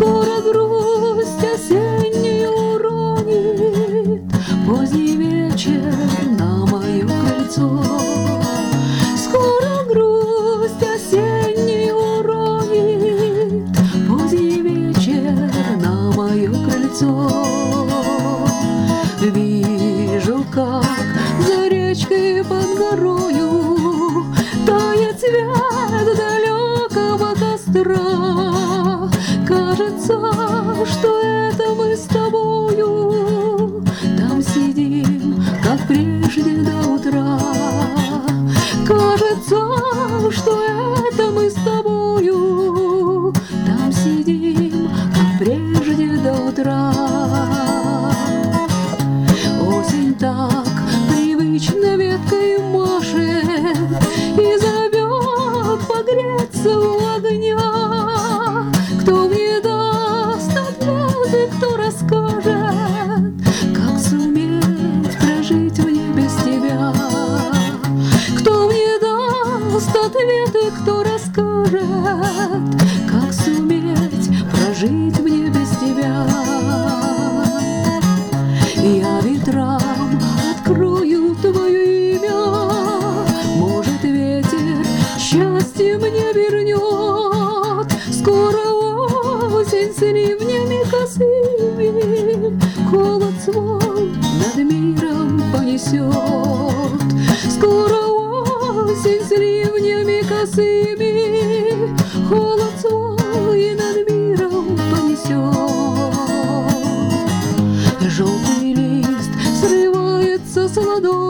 Скоро грусть осеннюю уронит поздний вечер на мое крыльцо. Скоро грусть осеннюю уронит поздний вечер на мое крыльцо. Вижу, как за речкой под горою тает свет далекого костра. Кажется, что это мы с тобою там сидим, как прежде до утра. Кажется, что это мы с тобою там сидим, как прежде до утра. Осень так привычно веткой машет и зовет погреться у огня. Кто мне даст ответы, кто расскажет, как суметь прожить мне без тебя? Кто мне даст ответы, кто расскажет, как суметь прожить мне без тебя? Я ветрам открою твое имя, может, ветер счастье мне вернет. Скоро осень с ливнями косыми холод свой над миром понесет. Скоро осень с ливнями косыми холод свой над миром понесет. Желтый лист срывается с ладони,